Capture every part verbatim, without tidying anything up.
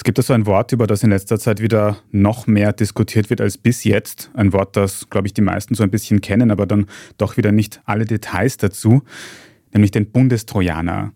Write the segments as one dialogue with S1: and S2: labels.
S1: gibt es so ein Wort, über das in letzter Zeit wieder noch mehr diskutiert wird als bis jetzt. Ein Wort, das, glaube ich, die meisten so ein bisschen kennen, aber dann doch wieder nicht alle Details dazu, nämlich den Bundestrojaner.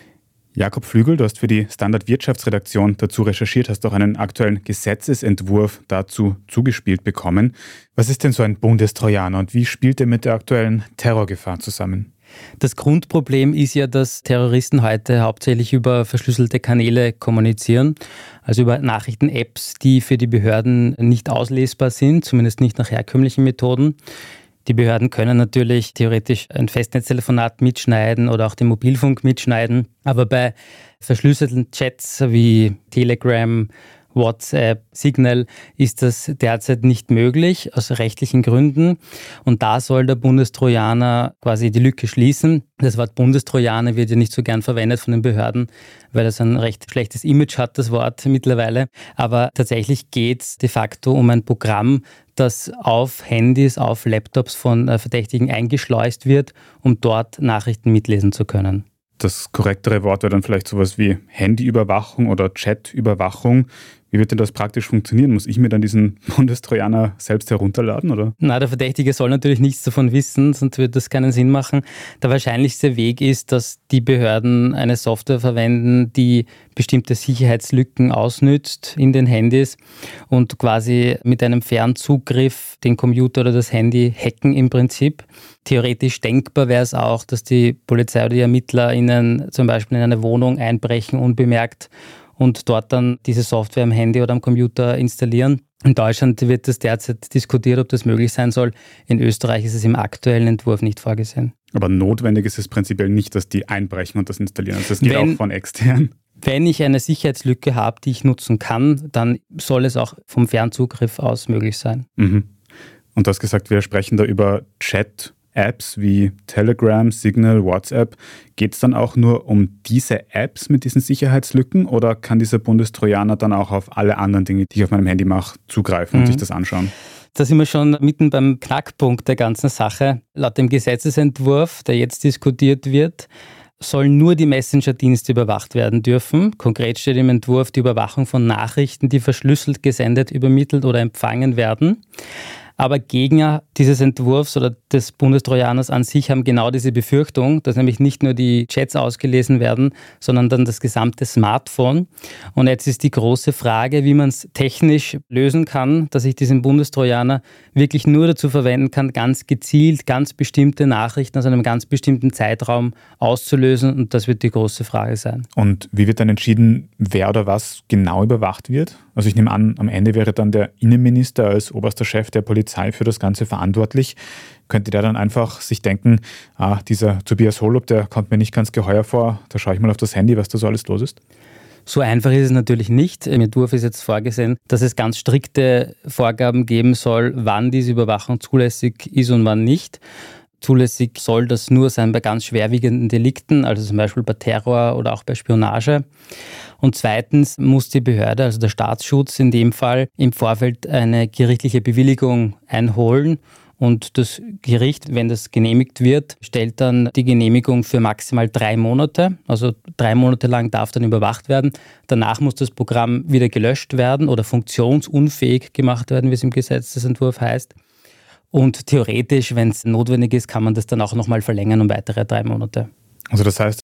S1: Jakob Flügel, du hast für die Standard Wirtschaftsredaktion dazu recherchiert, hast auch einen aktuellen Gesetzesentwurf dazu zugespielt bekommen. Was ist denn so ein Bundestrojaner und wie spielt er mit der aktuellen Terrorgefahr zusammen?
S2: Das Grundproblem ist ja, dass Terroristen heute hauptsächlich über verschlüsselte Kanäle kommunizieren, also über Nachrichten-Apps, die für die Behörden nicht auslesbar sind, zumindest nicht nach herkömmlichen Methoden. Die Behörden können natürlich theoretisch ein Festnetztelefonat mitschneiden oder auch den Mobilfunk mitschneiden, aber bei verschlüsselten Chats wie Telegram, WhatsApp, Signal ist das derzeit nicht möglich, aus rechtlichen Gründen. Und da soll der Bundestrojaner quasi die Lücke schließen. Das Wort Bundestrojaner wird ja nicht so gern verwendet von den Behörden, weil das ein recht schlechtes Image hat, das Wort mittlerweile. Aber tatsächlich geht es de facto um ein Programm, das auf Handys, auf Laptops von Verdächtigen eingeschleust wird, um dort Nachrichten mitlesen zu können.
S1: Das korrektere Wort wäre dann vielleicht sowas wie Handyüberwachung oder Chatüberwachung. Wie wird denn das praktisch funktionieren? Muss ich mir dann diesen Bundestrojaner selbst herunterladen, oder?
S2: Na, der Verdächtige soll natürlich nichts davon wissen, sonst würde das keinen Sinn machen. Der wahrscheinlichste Weg ist, dass die Behörden eine Software verwenden, die bestimmte Sicherheitslücken ausnützt in den Handys und quasi mit einem Fernzugriff den Computer oder das Handy hacken im Prinzip. Theoretisch denkbar wäre es auch, dass die Polizei oder die ErmittlerInnen zum Beispiel in eine Wohnung einbrechen, unbemerkt, und dort dann diese Software am Handy oder am Computer installieren. In Deutschland wird das derzeit diskutiert, ob das möglich sein soll. In Österreich ist es im aktuellen Entwurf nicht vorgesehen.
S1: Aber notwendig ist es prinzipiell nicht, dass die einbrechen und das installieren. Also das geht
S2: Wenn,
S1: auch von extern.
S2: Wenn ich eine Sicherheitslücke habe, die ich nutzen kann, dann soll es auch vom Fernzugriff aus möglich sein.
S1: Mhm. Und du hast gesagt, wir sprechen da über Chat. Apps wie Telegram, Signal, WhatsApp. Geht es dann auch nur um diese Apps mit diesen Sicherheitslücken oder kann dieser Bundestrojaner dann auch auf alle anderen Dinge, die ich auf meinem Handy mache, zugreifen und
S2: mhm.
S1: sich das anschauen?
S2: Da sind wir schon mitten beim Knackpunkt der ganzen Sache. Laut dem Gesetzesentwurf, der jetzt diskutiert wird, sollen nur die Messenger-Dienste überwacht werden dürfen. Konkret steht im Entwurf die Überwachung von Nachrichten, die verschlüsselt gesendet, übermittelt oder empfangen werden. Aber Gegner dieses Entwurfs oder des Bundestrojaners an sich haben genau diese Befürchtung, dass nämlich nicht nur die Chats ausgelesen werden, sondern dann das gesamte Smartphone. Und jetzt ist die große Frage, wie man es technisch lösen kann, dass ich diesen Bundestrojaner wirklich nur dazu verwenden kann, ganz gezielt, ganz bestimmte Nachrichten aus einem ganz bestimmten Zeitraum auszulösen. Und das wird die große Frage sein.
S1: Und wie wird dann entschieden, wer oder was genau überwacht wird? Also ich nehme an, am Ende wäre dann der Innenminister als oberster Chef der Polizei für das Ganze verantwortlich. Könnte der dann einfach sich denken, ah, dieser Tobias Holub, der kommt mir nicht ganz geheuer vor, da schaue ich mal auf das Handy, was da so alles los ist?
S2: So einfach ist es natürlich nicht. Im Entwurf ist jetzt vorgesehen, dass es ganz strikte Vorgaben geben soll, wann diese Überwachung zulässig ist und wann nicht. Zulässig soll das nur sein bei ganz schwerwiegenden Delikten, also zum Beispiel bei Terror oder auch bei Spionage. Und zweitens muss die Behörde, also der Staatsschutz in dem Fall, im Vorfeld eine gerichtliche Bewilligung einholen. Und das Gericht, wenn das genehmigt wird, stellt dann die Genehmigung für maximal drei Monate. Also drei Monate lang darf dann überwacht werden. Danach muss das Programm wieder gelöscht werden oder funktionsunfähig gemacht werden, wie es im Gesetzesentwurf heißt. Und theoretisch, wenn es notwendig ist, kann man das dann auch nochmal verlängern um weitere drei Monate.
S1: Also das heißt,